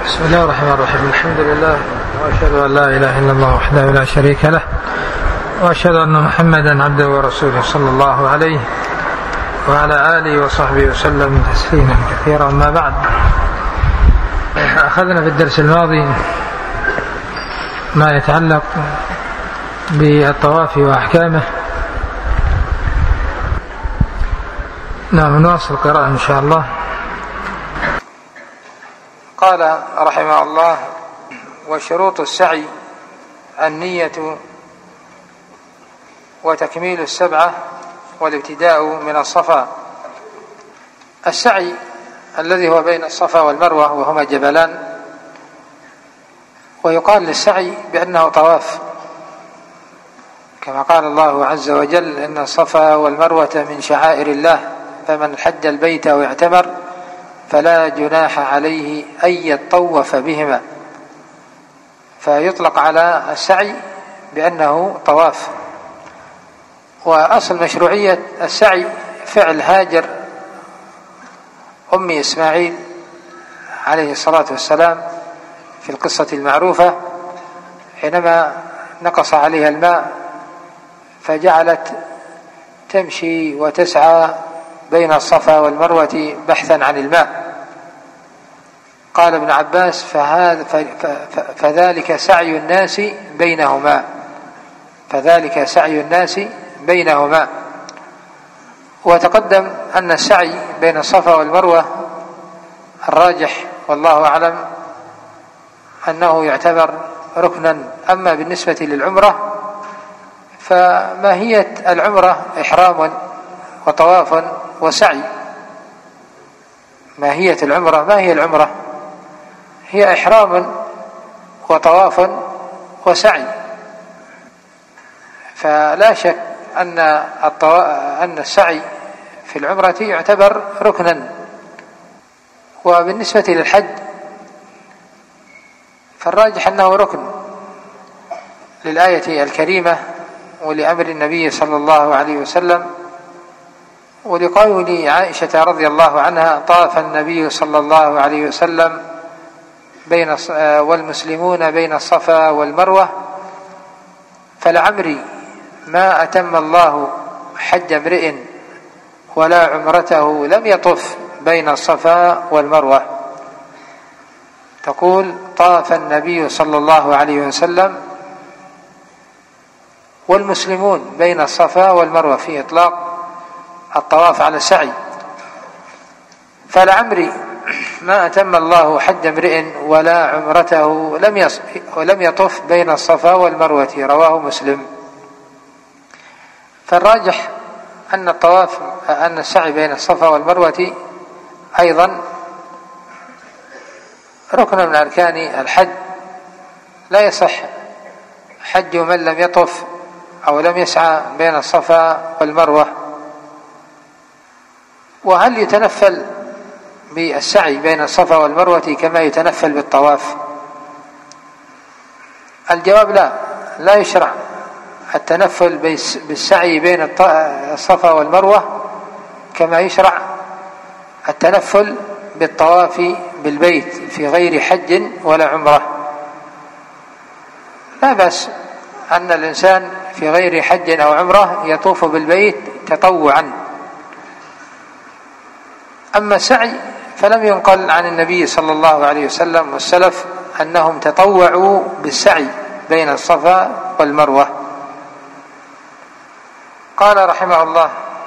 بسم الله الرحمن الرحيم. الحمد لله وأشهد أن لا إله إلا الله وحده لا شريك له، وأشهد أن محمدا عبده ورسوله صلى الله عليه وعلى آله وصحبه وسلم تسليما كثيرا. أما بعد، أخذنا في الدرس الماضي ما يتعلق بالطواف وأحكامه. نواصل القراءة إن شاء الله. قال رحمه الله: وشروط السعي النية وتكميل السبعة والابتداء من الصفا. السعي الذي هو بين الصفا والمروة وهما جبلان، ويقال للسعي بأنه طواف، كما قال الله عز وجل: إن الصفا والمروة من شعائر الله فمن حج البيت أو اعتمر فلا جناح عليه أن يطوف بهما. فيطلق على السعي بأنه طواف. وأصل مشروعية السعي فعل هاجر أم إسماعيل عليه الصلاة والسلام في القصة المعروفة، حينما نقص عليها الماء فجعلت تمشي وتسعى بين الصفا والمروة بحثا عن الماء. قال ابن عباس: فذلك سعي الناس بينهما، فذلك سعي الناس بينهما. وتقدم أن السعي بين الصفا والمروة الراجح والله أعلم أنه يعتبر ركنا. أما بالنسبة للعمرة فماهية العمرة إحرام وطواف وسعي. ماهية العمرة، ما هي العمرة؟ هي إحرام وطواف وسعي. فلا شك أن السعي في العمرة يعتبر ركنا. وبالنسبة للحج فالراجح أنه ركن للآية الكريمة ولأمر النبي صلى الله عليه وسلم، ولقول عائشة رضي الله عنها: طاف النبي صلى الله عليه وسلم والمسلمون بين الصفا والمروة فلعمري ما أتم الله حج امرئ ولا عمرته لم يطف بين الصفا والمروة. تقول: طاف النبي صلى الله عليه وسلم والمسلمون بين الصفا والمروة، في إطلاق الطواف على السعي. فلعمري ما أتم الله حج امرئ ولا عمرته لم يطف بين الصفا والمروة. رواه مسلم. فالراجح أن السعي بين الصفا والمروة أيضا ركن من أركان الحج. لا يصح حج من لم يطف أو لم يسعى بين الصفا والمروة. وهل يتنفل بالسعي بين الصفا والمروة كما يتنفل بالطواف؟ الجواب: لا يشرع التنفل بالسعي بين الصفا والمروة كما يشرع التنفل بالطواف بالبيت في غير حج ولا عمرة. لا بأس أن الإنسان في غير حج أو عمرة يطوف بالبيت تطوعا. أما السعي فلم ينقل عن النبي صلى الله عليه وسلم والسلف أنهم تطوعوا بالسعي بين الصفا والمروة. قال رحمه الله: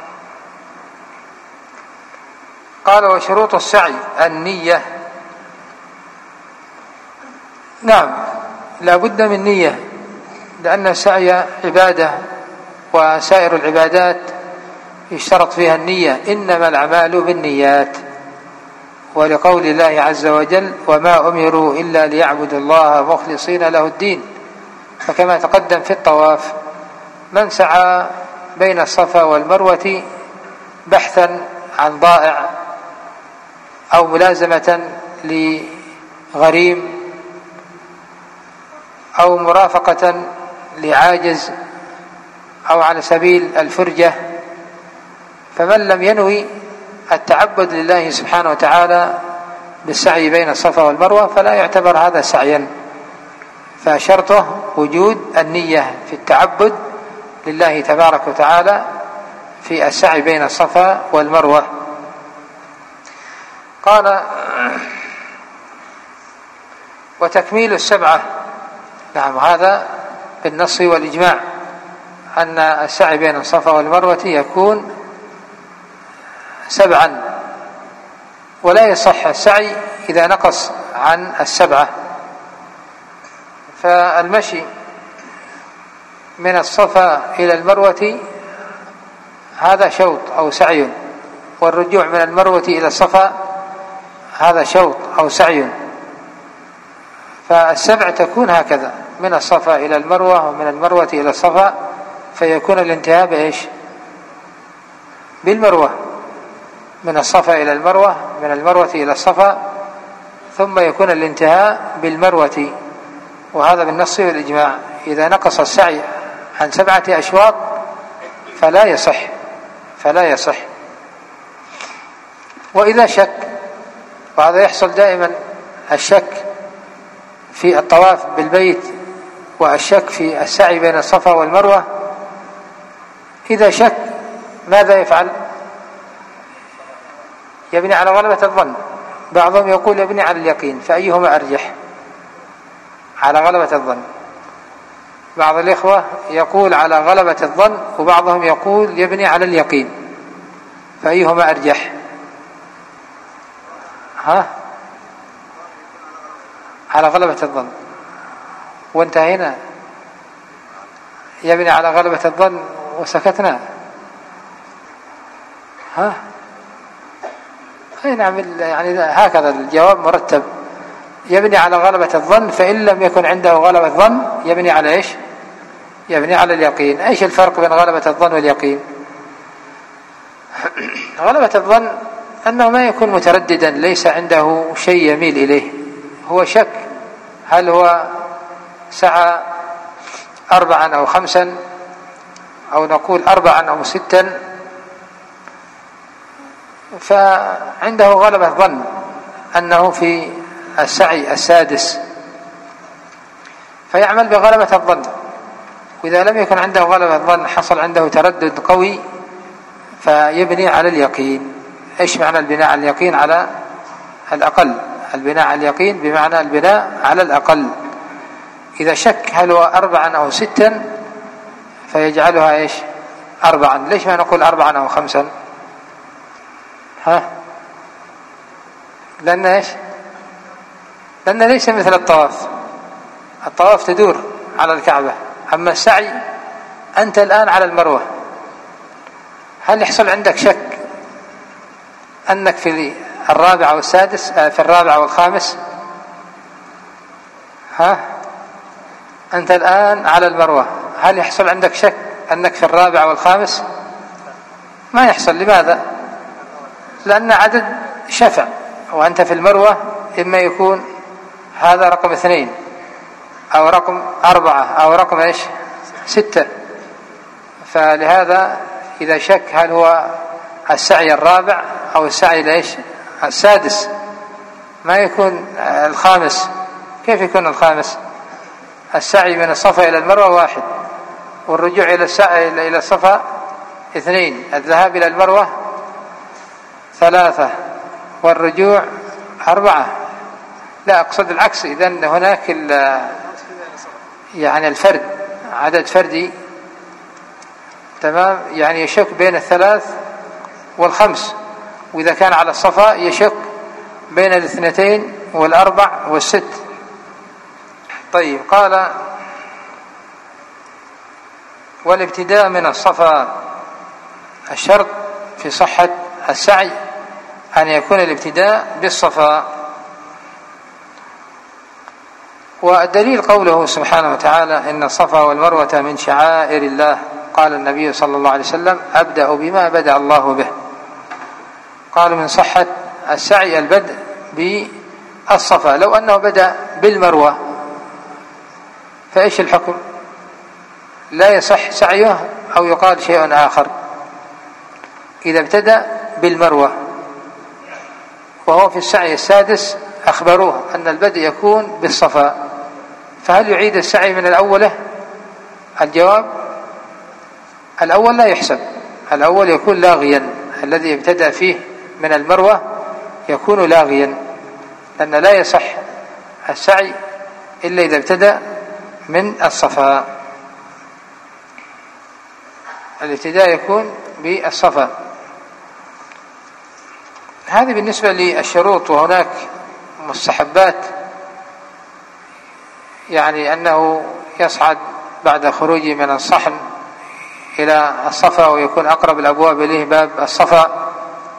قال: وشروط السعي النية. نعم، لا بد من نية، لأن السعي عبادة، وسائر العبادات يشترط فيها النية: إنما الأعمال بالنيات. ولقول الله عز وجل: وما أمروا إلا ليعبدوا الله مخلصين له الدين. فكما تقدم في الطواف، من سعى بين الصفا والمروة بحثا عن ضائع أو ملازمة لغريم أو مرافقة لعاجز أو على سبيل الفرجة، فمن لم ينوي التعبد لله سبحانه وتعالى بالسعي بين الصفا والمروة فلا يعتبر هذا سعيا، فشرطه وجود النية في التعبد لله تبارك وتعالى في السعي بين الصفا والمروة. قال وتكميل السبعة. نعم، هذا بالنص والإجماع أن السعي بين الصفا والمروة يكون 7، ولا يصح السعي إذا نقص عن 7. فالمشي من الصفا إلى المروة هذا شوط أو سعي، والرجوع من المروة إلى الصفا هذا شوط أو سعي. فالسبع تكون هكذا، من الصفا إلى المروة ومن المروة إلى الصفا، فيكون الانتهاء بإيش؟ بالمروة، من الصفا إلى المروة، من المروة إلى الصفا، ثم يكون الانتهاء بالمروة. وهذا بالنص والإجماع. إذا نقص السعي عن 7 أشواط فلا يصح. وإذا شك، وهذا يحصل دائما، الشك في الطواف بالبيت والشك في السعي بين الصفا والمروة، إذا شك ماذا يفعل؟ يبني على غلبة الظن. بعضهم يقول يبني على اليقين، فأيهما أرجح؟ على غلبة الظن. بعض الإخوة يقول على غلبة الظن، وبعضهم يقول يبني على اليقين، فأيهما أرجح؟ على غلبة الظن. وانتهينا. يبني على غلبة الظن وسكتنا. نعم، يعني هكذا الجواب مرتب. يبني على غلبة الظن، فإن لم يكن عنده غلبة الظن يبني على إيش؟ يبني على اليقين. إيش الفرق بين غلبة الظن واليقين؟ غلبة الظن أنه ما يكون مترددا، ليس عنده شيء يميل إليه، هو شك هل هو سعى 4 أو 5، أو نقول 4 أو 6، فعنده غلبة ظن أنه في السعي السادس، فيعمل بغلبة الظن. وإذا لم يكن عنده غلبة الظن، حصل عنده تردد قوي، فيبني على اليقين. إيش معنى البناء على اليقين؟ على الأقل. البناء على اليقين بمعنى البناء على الأقل. إذا شك هل هو 4 أو 6 فيجعلها إيش؟ 4. ليش ما نقول 4 أو 5؟ لأن إيش؟ لأن ليس مثل الطواف. الطواف تدور على الكعبة، أما السعي أنت الآن على المروة. هل يحصل عندك شك أنك في 4 أو 6، في 4 أو 5؟ أنت الآن على المروة، هل يحصل عندك شك أنك في 4 أو 5؟ ما يحصل. لماذا؟ لأن عدد شفع، وأنت في المروة إما يكون هذا رقم 2 أو رقم 4 أو رقم إيش 6. فلهذا إذا شك هل هو السعي 4 أو السعي لإيش 6، ما يكون 5. كيف يكون 5؟ السعي من الصفا إلى المروة 1، والرجوع إلى الصفا 2، الذهاب إلى المروة 3، والرجوع 4. لا، أقصد العكس. إذن هناك يعني الفرد، عدد فردي، تمام، يعني يشك بين 3 و5. وإذا كان على الصفا يشك بين 2 و4 و6. طيب، قال والابتداء من الصفا. الشرط في صحة السعي أن يكون الابتداء بالصفا. والدليل قوله سبحانه وتعالى: إن الصفا والمروة من شعائر الله. قال النبي صلى الله عليه وسلم: أبدأ بما بدأ الله به. قال من صحة السعي البدء بالصفا. لو أنه بدأ بالمروة فإيش الحكم؟ لا يصح سعيه، أو يقال شيء آخر. إذا ابتدأ بالمروة وهو في السعي السادس أخبروه أن البدء يكون بالصفا، فهل يعيد السعي من الأول؟ الجواب: الأول لا يحسب، الأول يكون لاغيا، الذي ابتدأ فيه من المروة يكون لاغيا، لأن لا يصح السعي إلا إذا ابتدأ من الصفا. الابتداء يكون بالصفا. هذه بالنسبة للشروط. وهناك مستحبات، يعني أنه يصعد بعد خروجه من الصحن إلى الصفا، ويكون أقرب الأبواب إليه باب الصفا،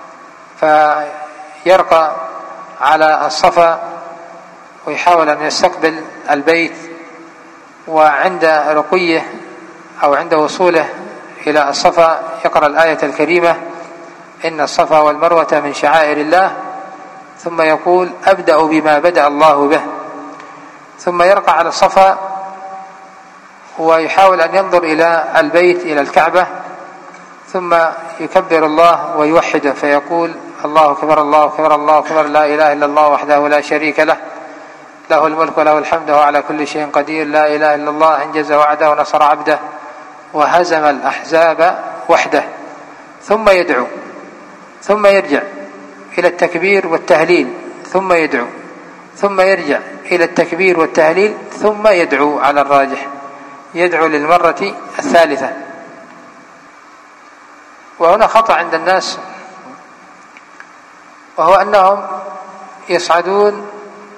فيرقى على الصفا ويحاول أن يستقبل البيت، وعند رقيه أو عند وصوله إلى الصفا يقرأ الآية الكريمة: إن الصفا والمروة من شعائر الله، ثم يقول: أبدأ بما بدأ الله به، ثم يرقى على الصفا ويحاول أن ينظر إلى البيت، إلى الكعبة، ثم يكبر الله ويوحده فيقول: الله أكبر الله أكبر الله أكبر، لا إله إلا الله وحده لا شريك له، له الملك وله الحمد وهو على كل شيء قدير، لا إله إلا الله، أنجز وعده ونصر عبده وهزم الأحزاب وحده. ثم يدعو، ثم يرجع إلى التكبير والتهليل، ثم يدعو، ثم يرجع إلى التكبير والتهليل، ثم يدعو. على الراجح يدعو للمرة الثالثة. وهنا خطأ عند الناس، وهو أنهم يصعدون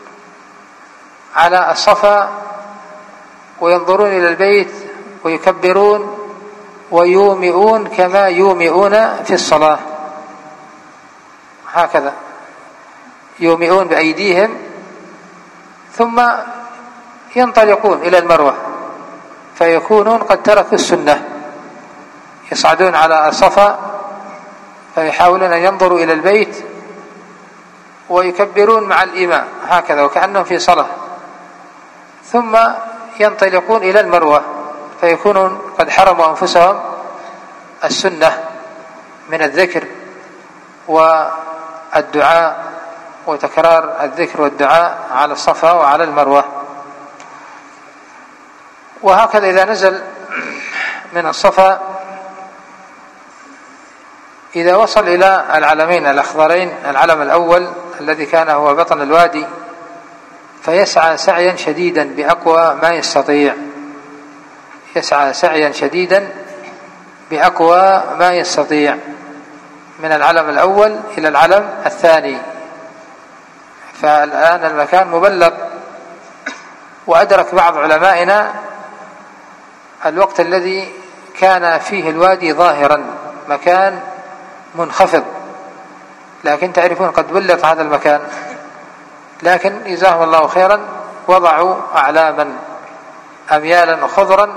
على الصفا وينظرون إلى البيت ويكبرون ويومئون كما يومئون في الصلاة، هكذا يومئون بأيديهم، ثم ينطلقون إلى المروة، فيكونون قد تركوا السنة. يصعدون على الصفا فيحاولون أن ينظروا إلى البيت ويكبرون مع الإمام هكذا وكأنهم في صلاة، ثم ينطلقون إلى المروة فيكونون قد حرموا أنفسهم السنة من الذكر والدعاء وتكرار الذكر والدعاء على الصفا وعلى المروة. وهكذا إذا نزل من الصفا، إذا وصل إلى العلمين الأخضرين، العلم الأول الذي كان هو بطن الوادي، فيسعى سعيا شديدا بأقوى ما يستطيع، يسعى سعيا شديدا بأقوى ما يستطيع من العلم الأول إلى العلم الثاني. فالآن المكان مبلغ، وأدرك بعض علمائنا الوقت الذي كان فيه الوادي ظاهرا، مكان منخفض، لكن تعرفون قد بلط هذا المكان، لكن جزاهم الله خيرا وضعوا أعلاما أميالا خضرا،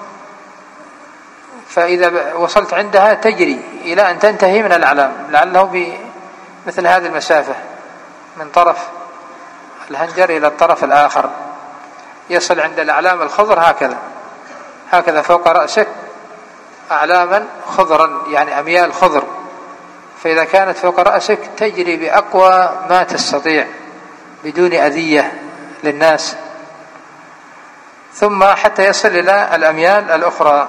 فإذا وصلت عندها تجري إلى أن تنتهي من الأعلام، لعله بمثل هذه المسافة من طرف الهنجر إلى الطرف الآخر، يصل عند الأعلام الخضر هكذا فوق رأسك أعلاما خضرا، يعني أميال خضر، فإذا كانت فوق رأسك تجري بأقوى ما تستطيع بدون أذية للناس، ثم حتى يصل إلى الأميال الأخرى.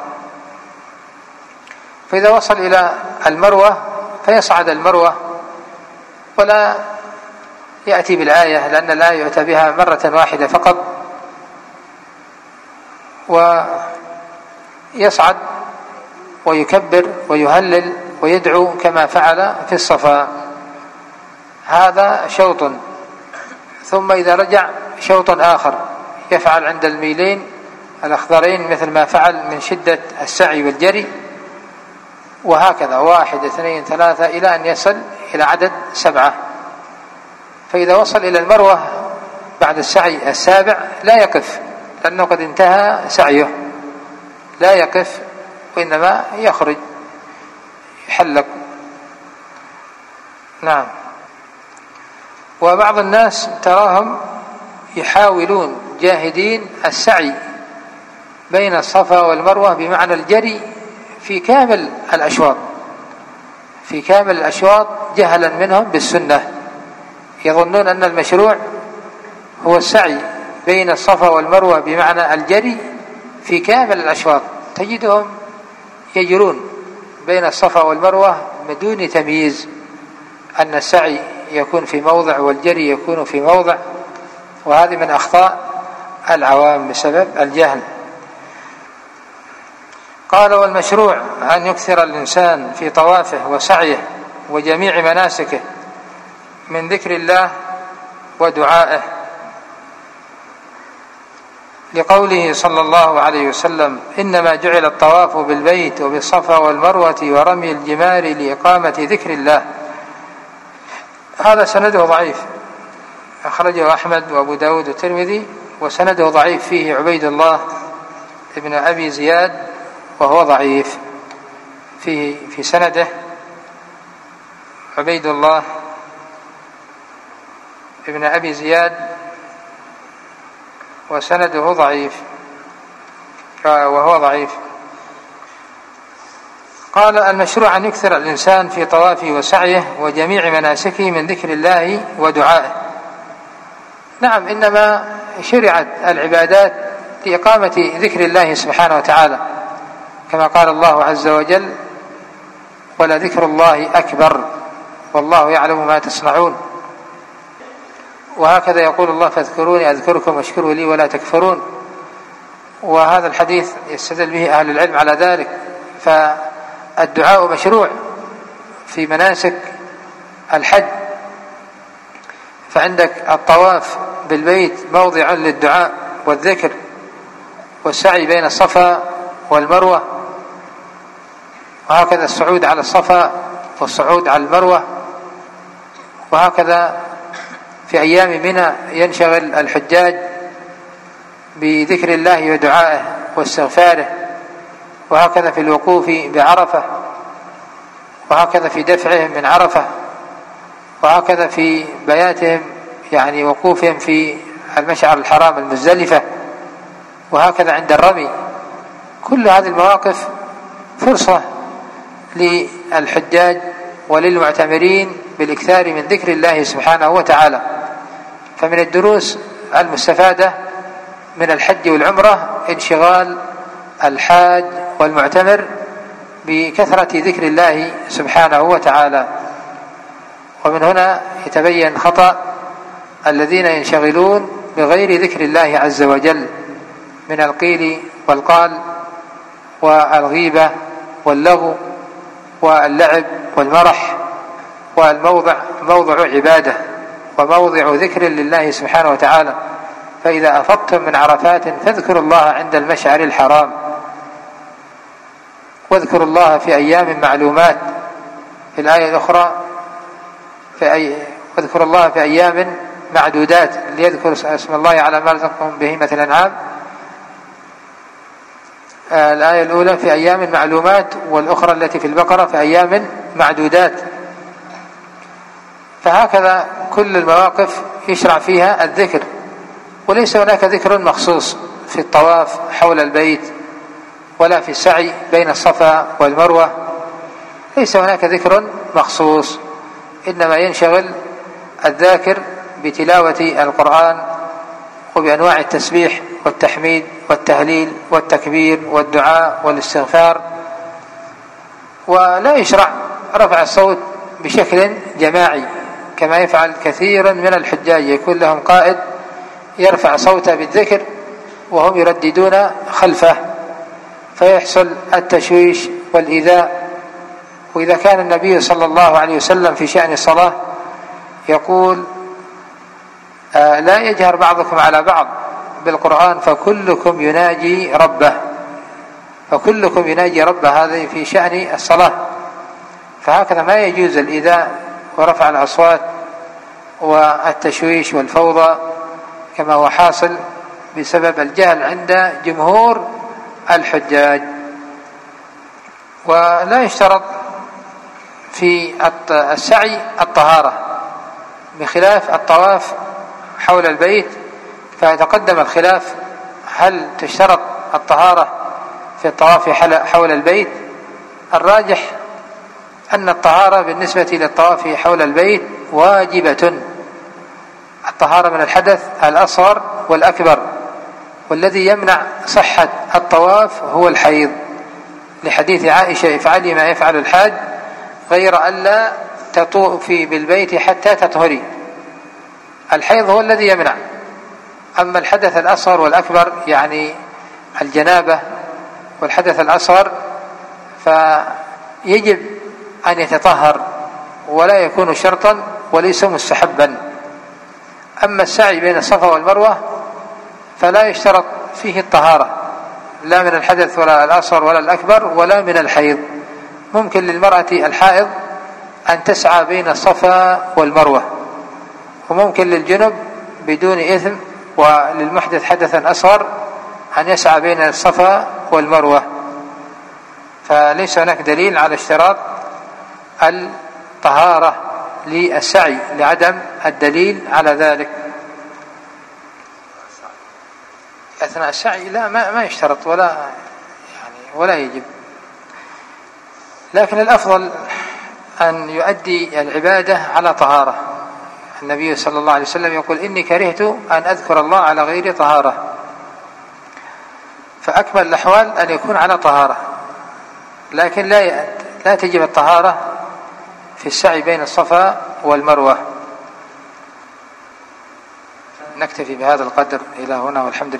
فإذا وصل إلى المروة فيصعد المروة ولا يأتي بالآية، لأن الآية يؤتى بها مرة واحدة فقط، ويصعد ويكبر ويهلل ويدعو كما فعل في الصفا. هذا شوط. ثم إذا رجع شوط آخر يفعل عند الميلين الأخضرين مثل ما فعل من شدة السعي والجري، وهكذا 1 2 3 إلى أن يصل إلى عدد 7. فإذا وصل إلى المروة بعد السعي السابع لا يقف، لأنه قد انتهى سعيه، لا يقف وإنما يخرج يحلق. نعم. وبعض الناس تراهم يحاولون جاهدين السعي بين الصفا والمروة بمعنى الجري في كامل الأشواط، جهلا منهم بالسنة، يظنون أن المشروع هو السعي بين الصفا والمروة، بمعنى الجري في كامل الأشواط، تجدهم يجرون بين الصفا والمروة بدون تمييز أن السعي يكون في موضع والجري يكون في موضع، وهذه من أخطاء العوام بسبب الجهل. قال: والمشروع أن يكثر الإنسان في طوافه وسعيه وجميع مناسكه من ذكر الله ودعائه، لقوله صلى الله عليه وسلم: إنما جعل الطواف بالبيت وبالصفا والمروة ورمي الجمار لإقامة ذكر الله. هذا سنده ضعيف، أخرجه أحمد وأبو داود والترمذي، وسنده ضعيف، فيه عبيد الله ابن أبي زياد وهو ضعيف، في سنده عبيد الله ابن أبي زياد وسنده ضعيف وهو ضعيف. قال: المشروع أن يكثر الإنسان في طوافه وسعيه وجميع مناسكه من ذكر الله ودعائه. نعم، إنما شرعت العبادات لإقامة ذكر الله سبحانه وتعالى، كما قال الله عز وجل: ولذكر الله أكبر والله يعلم ما تصنعون. وهكذا يقول الله: فاذكروني أذكركم واشكروا لي ولا تكفرون. وهذا الحديث يستدل به أهل العلم على ذلك. فالدعاء مشروع في مناسك الحج، فعندك الطواف بالبيت موضع للدعاء والذكر، والسعي بين الصفا والمروة، وهكذا الصعود على الصفا والصعود على المروة. وهكذا في أيام منى ينشغل الحجاج بذكر الله ودعائه واستغفاره، وهكذا في الوقوف بعرفة، وهكذا في دفعهم من عرفة، وهكذا في بياتهم يعني وقوفهم في المشعر الحرام المزدلفة، وهكذا عند الرمي. كل هذه المواقف فرصة للحجاج وللمعتمرين بالإكثار من ذكر الله سبحانه وتعالى. فمن الدروس المستفادة من الحج والعمرة انشغال الحاج والمعتمر بكثرة ذكر الله سبحانه وتعالى. ومن هنا يتبين خطأ الذين ينشغلون بغير ذكر الله عز وجل من القيل والقال والغيبة واللغو واللعب والمرح. والموضع موضع عبادة وموضع ذكر لله سبحانه وتعالى. فإذا أفضتم من عرفات فاذكروا الله عند المشعر الحرام، واذكروا الله في أيام معلومات. في الآية الأخرى واذكروا الله في أيام معدودات، ليذكر اسم الله على ما رزقهم بهيمة الأنعام. الآية الأولى في أيام معلومات، والأخرى التي في البقرة في أيام معدودات. فهكذا كل المواقف يشرع فيها الذكر، وليس هناك ذكر مخصوص في الطواف حول البيت ولا في السعي بين الصفا والمروة، ليس هناك ذكر مخصوص، إنما ينشغل الذاكر بتلاوة القرآن وبأنواع التسبيح والتحميد والتهليل والتكبير والدعاء والاستغفار. ولا يشرع رفع الصوت بشكل جماعي كما يفعل كثير من الحجاج، يكون لهم قائد يرفع صوته بالذكر وهم يرددون خلفه، فيحصل التشويش والإيذاء. وإذا كان النبي صلى الله عليه وسلم في شأن الصلاة يقول: لا يجهر بعضكم على بعض بالقرآن فكلكم يناجي ربه، فكلكم يناجي ربه، هذا في شأن الصلاة. فهكذا ما يجوز الإيذاء ورفع الأصوات والتشويش والفوضى كما هو حاصل بسبب الجهل عند جمهور الحجاج. ولا يشترط في السعي الطهارة بخلاف الطواف حول البيت، فيتقدم الخلاف: هل تشترط الطهارة في الطواف حول البيت؟ الراجح أن الطهارة بالنسبة للطواف حول البيت واجبة. الطهارة من الحدث الأصغر والأكبر، والذي يمنع صحة الطواف هو الحيض، لحديث عائشة: افعلي ما يفعل الحاج غير ألا تطوفي بالبيت حتى تطهري. الحيض هو الذي يمنع. أما الحدث الأصغر والأكبر يعني الجنابة والحدث الأصغر فيجب أن يتطهر ولا يكون شرطا وليس مستحبا. أما السعي بين الصفا والمروة فلا يشترط فيه الطهارة، لا من الحدث ولا الأصغر ولا الأكبر ولا من الحيض. ممكن للمرأة الحائض أن تسعى بين الصفا والمروة، وممكن للجنب بدون إثم، وللمحدث حدثا أصغر أن يسعى بين الصفا والمروة. فليس هناك دليل على اشتراط الطهارة للسعي لعدم الدليل على ذلك. أثناء السعي لا ما يشترط ولا يجب، لكن الأفضل أن يؤدي العبادة على طهارة. النبي صلى الله عليه وسلم يقول: إني كرهت أن أذكر الله على غير طهارة. فأكمل الأحوال أن يكون على طهارة، لكن لا تجب الطهارة في السعي بين الصفا والمروة. نكتفي بهذا القدر إلى هنا، والحمد لله.